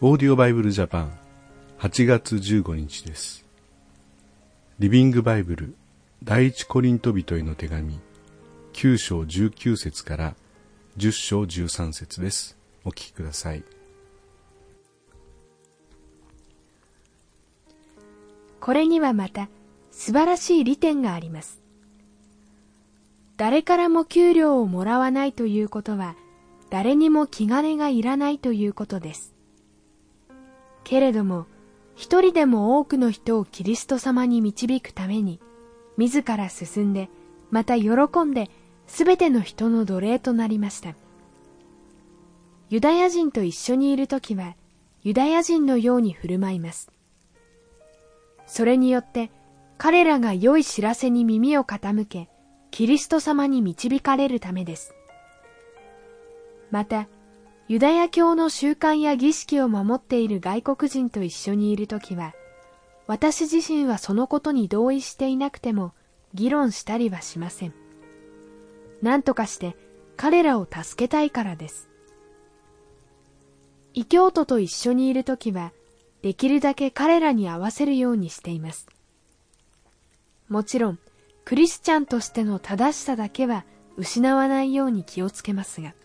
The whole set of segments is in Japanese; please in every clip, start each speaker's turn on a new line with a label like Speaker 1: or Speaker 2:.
Speaker 1: オーディオバイブルジャパン8月15日です。リビングバイブル第一コリント人への手紙9章19節から10章13節です。お聞きください。
Speaker 2: これにはまた素晴らしい利点があります。誰からも給料をもらわないということは、誰にも気兼ねがいらないということです。けれども、一人でも多くの人をキリスト様に導くために、自ら進んで、また喜んで、すべての人の奴隷となりました。ユダヤ人と一緒にいるときは、ユダヤ人のように振る舞います。それによって、彼らが良い知らせに耳を傾け、キリスト様に導かれるためです。また、ユダヤ教の習慣や儀式を守っている外国人と一緒にいるときは、私自身はそのことに同意していなくても議論したりはしません。何とかして彼らを助けたいからです。異教徒と一緒にいるときは、できるだけ彼らに合わせるようにしています。もちろん、クリスチャンとしての正しさだけは失わないように気をつけますが、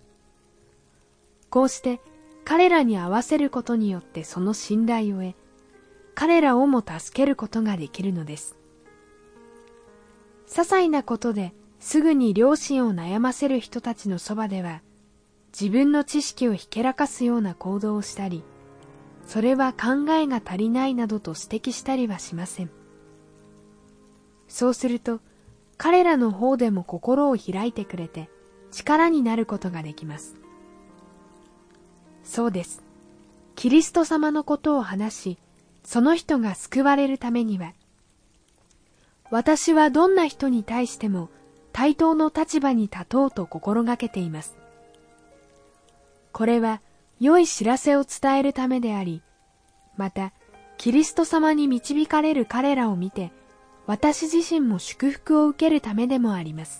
Speaker 2: こうして彼らに合わせることによってその信頼を得、彼らをも助けることができるのです。些細なことですぐに良心を悩ませる人たちのそばでは、自分の知識をひけらかすような行動をしたり、それは考えが足りないなどと指摘したりはしません。そうすると、彼らの方でも心を開いてくれて、力になることができます。そうです。キリスト様のことを話し、その人が救われるためには、私はどんな人に対しても対等の立場に立とうと心がけています。これは良い知らせを伝えるためであり、またキリスト様に導かれる彼らを見て、私自身も祝福を受けるためでもあります。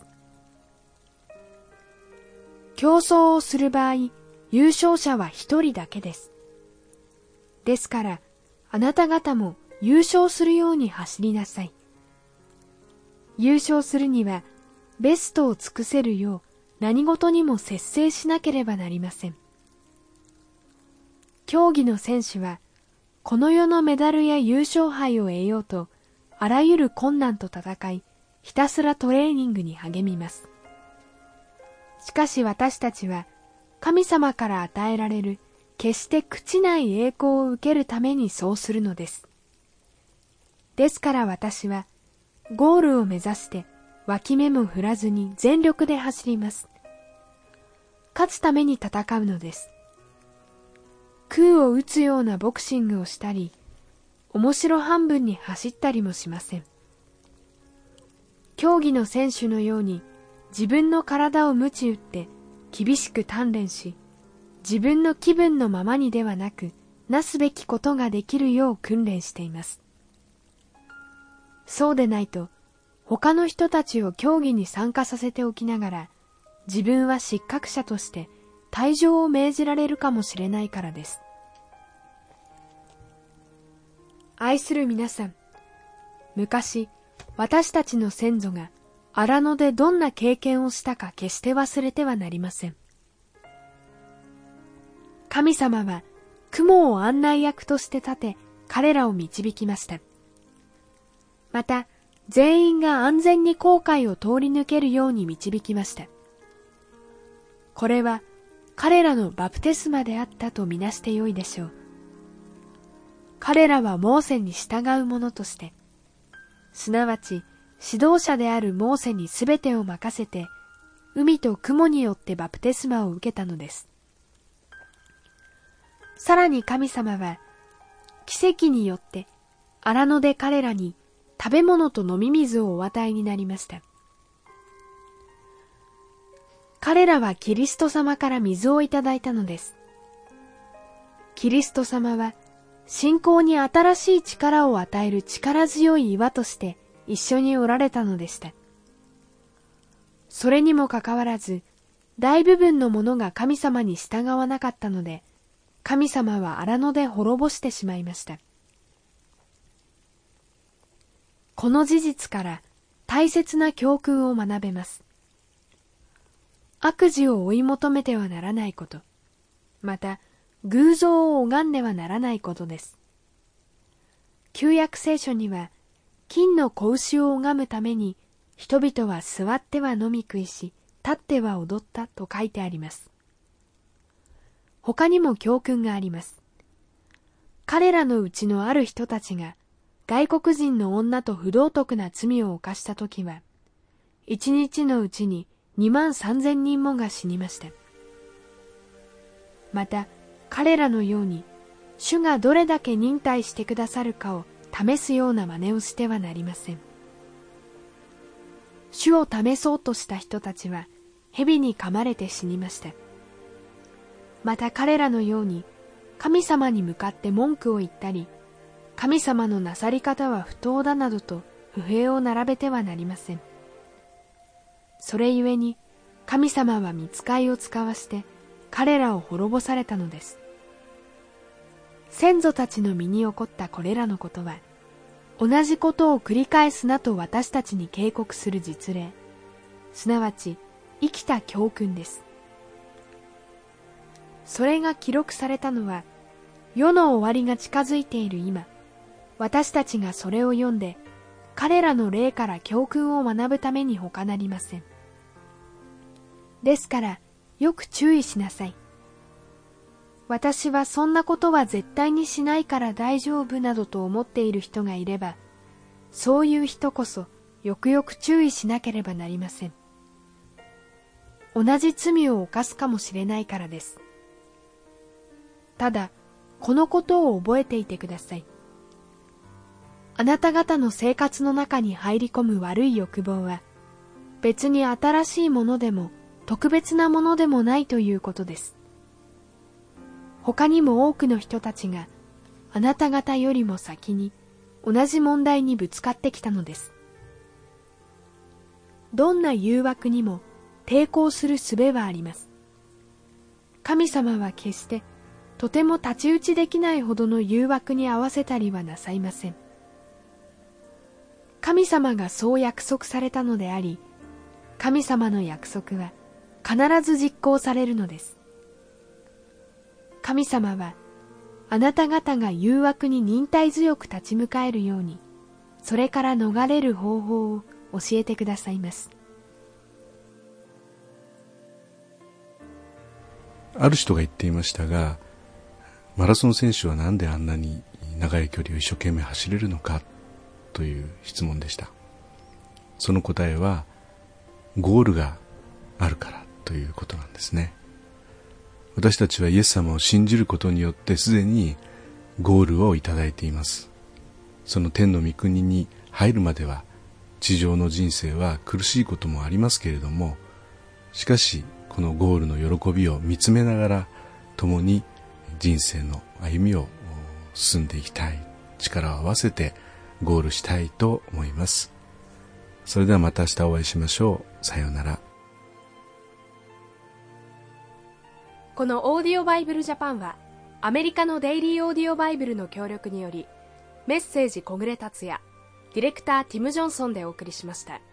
Speaker 2: 競争をする場合、優勝者は一人だけです。ですから、あなた方も優勝するように走りなさい。優勝するには、ベストを尽くせるよう何事にも節制しなければなりません。競技の選手は、この世のメダルや優勝杯を得ようと、あらゆる困難と戦い、ひたすらトレーニングに励みます。しかし私たちは、神様から与えられる決して朽ちない栄光を受けるためにそうするのです。ですから私はゴールを目指して脇目も振らずに全力で走ります。勝つために戦うのです。空を打つようなボクシングをしたり、面白半分に走ったりもしません。競技の選手のように自分の体を鞭打って厳しく鍛錬し、自分の気分のままにではなく、なすべきことができるよう訓練しています。そうでないと、他の人たちを競技に参加させておきながら、自分は失格者として退場を命じられるかもしれないからです。愛する皆さん、昔、私たちの先祖が荒野でどんな経験をしたか決して忘れてはなりません。神様は雲を案内役として立て、彼らを導きました。また、全員が安全に紅海を通り抜けるように導きました。これは彼らのバプテスマであったとみなしてよいでしょう。彼らはモーセに従う者として、すなわち指導者であるモーセにすべてを任せて、海と雲によってバプテスマを受けたのです。さらに神様は、奇跡によって荒野で彼らに食べ物と飲み水をお与えになりました。彼らはキリスト様から水をいただいたのです。キリスト様は信仰に新しい力を与える力強い岩として一緒におられたのでした。それにもかかわらず、大部分の者が神様に従わなかったので、 神様は荒野で滅ぼしてしまいました。この事実から大切な教訓を学べます。悪事を追い求めてはならないこと、また偶像を拝んではならないことです。旧約聖書には、金の子牛を拝むために人々は座っては飲み食いし、立っては踊ったと書いてあります。他にも教訓があります。彼らのうちのある人たちが外国人の女と不道徳な罪を犯したときは、一日のうちに23,000人もが死にました。また彼らのように主がどれだけ忍耐してくださるかを試すような真似をしてはなりません。主を試そうとした人たちは蛇に噛まれて死にました。また彼らのように神様に向かって文句を言ったり、神様のなさり方は不当だなどと不平を並べてはなりません。それゆえに神様は御使いを使わして彼らを滅ぼされたのです。先祖たちの身に起こったこれらのことは、同じことを繰り返すなと私たちに警告する実例、すなわち生きた教訓です。それが記録されたのは、世の終わりが近づいている今、私たちがそれを読んで、彼らの霊から教訓を学ぶために他なりません。ですから、よく注意しなさい。私はそんなことは絶対にしないから大丈夫などと思っている人がいれば、そういう人こそよくよく注意しなければなりません。同じ罪を犯すかもしれないからです。ただ、このことを覚えていてください。あなた方の生活の中に入り込む悪い欲望は、別に新しいものでも特別なものでもないということです。他にも多くの人たちがあなた方よりも先に同じ問題にぶつかってきたのです。どんな誘惑にも抵抗する術はあります。神様は決してとても太刀打ちできないほどの誘惑に合わせたりはなさいません。神様がそう約束されたのであり、神様の約束は必ず実行されるのです。神様はあなた方が誘惑に忍耐強く立ち向かえるように、それから逃れる方法を教えてくださいます。
Speaker 1: ある人が言っていましたが、マラソン選手はなんであんなに長い距離を一生懸命走れるのかという質問でした。その答えは、ゴールがあるからということなんですね。私たちはイエス様を信じることによってすでにゴールをいただいています。その天の御国に入るまでは地上の人生は苦しいこともありますけれども、しかしこのゴールの喜びを見つめながら共に人生の歩みを進んでいきたい、力を合わせてゴールしたいと思います。それではまた明日お会いしましょう。さようなら。
Speaker 2: このオーディオバイブルジャパンはアメリカのデイリーオーディオバイブルの協力により、メッセージ小暮達也、ディレクターティム・ジョンソンでお送りしました。